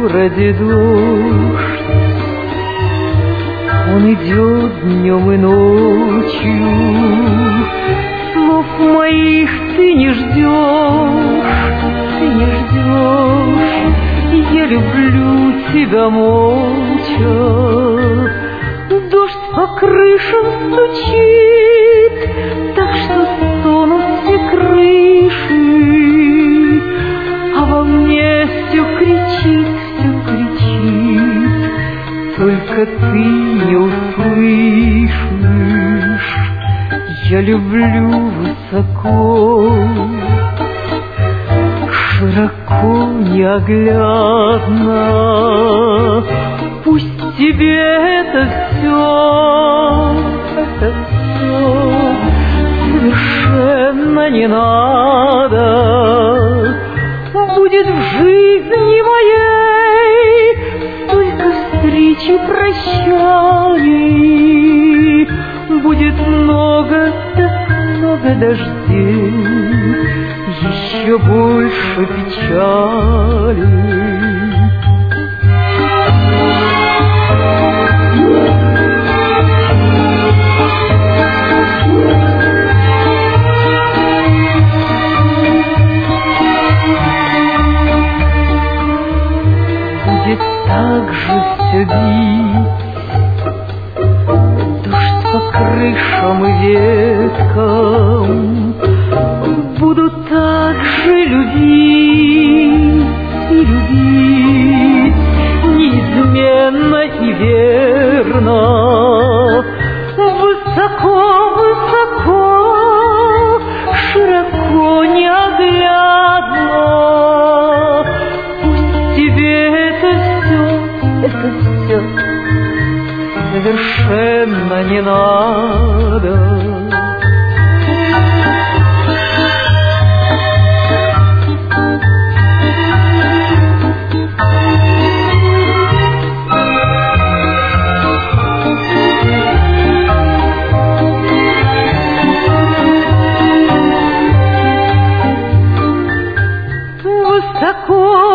городе дождь, он идет днем и ночью, слов моих ты не ждешь, ты не ждешь. Я люблю тебя молча. Дождь по крышам стучит, так что стонут все крыши, а во мне все кричит, только ты не услышишь. Я люблю высоко, широко, неоглядно. Пусть тебе это все совершенно не надо. Будет в жизни моей только встречи, прощаний. Будет много, так много дождей, еще больше печали. Будет так же все бить, дождь по крышам и веткам. Буду так же любить и любить, неизменно и верно. Высоко, высоко, широко, неоглядно. Пусть тебе это все совершенно не надо. Высоко,